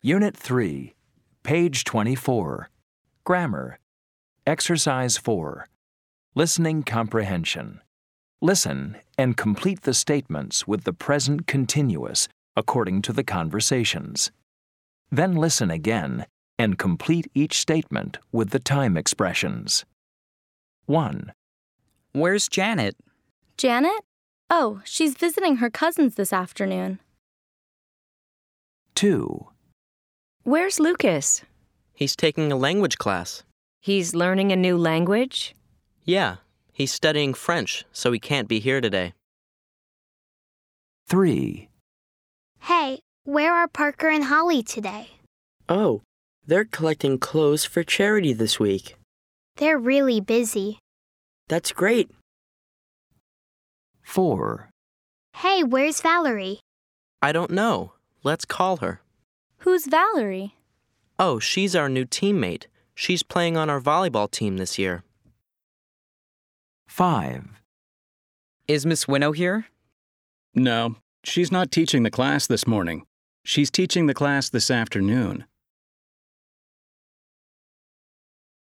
Unit 3, page 24. Grammar. Exercise 4. Listening comprehension. Listen and complete the statements with the present continuous according to the conversations. Then listen again and complete each statement with the time expressions. 1, Where's Janet? Janet? Oh, she's visiting her cousins this afternoon. 2, Where's Lucas? He's taking a language class. He's learning a new language? Yeah, he's studying French, so he can't be here today. 3, Hey, where are Parker and Holly today? Oh, they're collecting clothes for charity this week. They're really busy. That's great. 4, Hey, where's Valerie? I don't know. Let's call her. Who's Valerie? Oh, she's our new teammate. She's playing on our volleyball team this year. 5, Is Miss Winnow here? No, she's not teaching the class this morning. She's teaching the class this afternoon.